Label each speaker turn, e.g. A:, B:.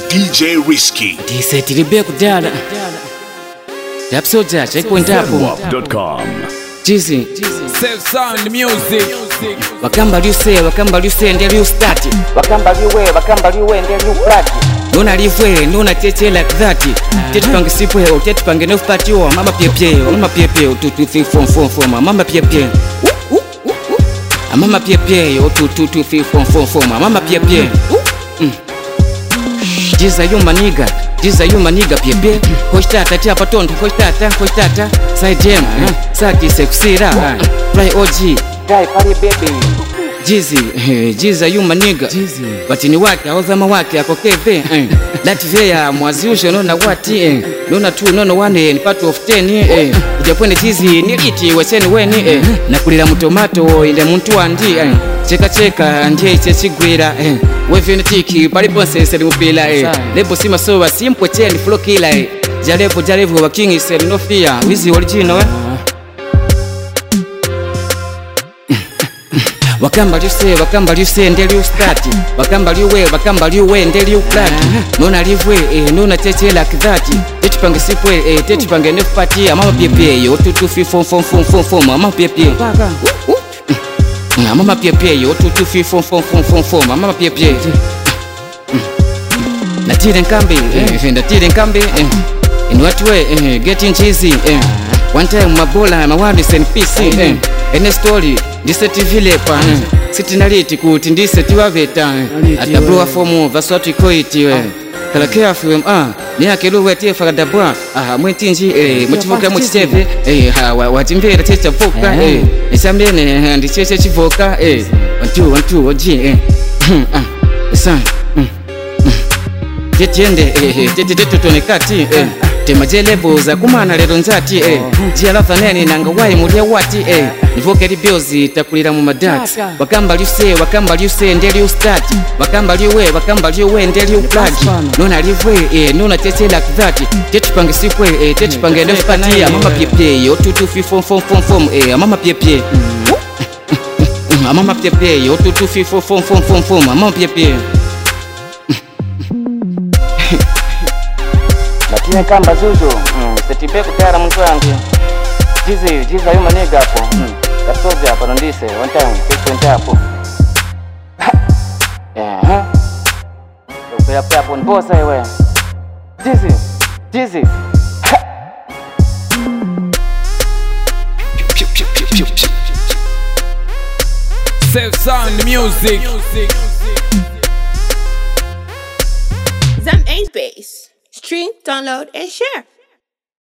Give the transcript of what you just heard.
A: DJ Risky.
B: Dise tilibe kudala. Rapsoja checkpoint hapo. Jizi.
C: Self sound music.
B: Wakamba liuse ndeli you start. Wakamba liwe ndeli you flat. Nona livwe, nona cheche like that. Tetu pange sipwe, tetu pange no party o mama piepie, 2 3 4 4 mama piepie. Mama piepie, 2 3 4 mama piepie. Jiza you maniga piepie. Hoistata tia patondo, hoistata. Side jam, saki sekusira. Fly OG, die party baby. Jiza you maniga. Batini wake, aozama wake, ako keve. Latvia, mwaziusho nona wati. Nona 2, nona 1, ni part of 10. Ujapwene jizi, niliti, weseni weni. Nakulila mutomato, inde muntu wandi. Cheka, ndiye chechigwira. Wevene tiki, palipo seseli mupila. Lebo sima sowa, simpo cheni, flow kila. Jalevo, wakingi seli no fear. Wizi original. Wakamba liuse ndeli you start. Wakamba liwe ndeli you flat. Nona livwe, nona cheche like that. Tetu pange sipwe, tetu pange no party. Mama piepie, 2 3 4 mama piepie. Mama piepie, 2 3 4 mama piepie. Natire nkambi. In what way, getting cheesy. One time mabola, mawadi send PC. Ene story, ndise tivile pa. Sitinaliti kuti ndise tiwaveta. Atablowa fomu, vaswatu ikoiti we. Kalakea film, niyake luwe tifa dabwa. Mwentinji, mutivoka mutiteve. Watimvera checha voka. Nisamlene, ndicheche chivoka. 1 2 oji. San. Tetiende, tetonekati. Temajelevo za kumana lero nzati. Jia faneni nanga wai mulia wati. Nivokeri biozi takulira mu madax. Wakamba liuse ndeli you start. Wakamba liwe ndeli you flat. Nona livwe, nona cheche like that. Tetu pange sipwe, tetu pange no party. Mama piepie, 2 3 4 mama piepie. Mama piepie, 2 3 4 mama piepie. Natine kamba zuzu, setipe kutara mtu wangu. Jiza you maniga hapo. Kapsoja hapo ndise, one time, checkpoint hapo. Upea hapo nbosa wewe. Jizi.
C: Self sound music.
D: Zam 8 Base. Stream, download, and share.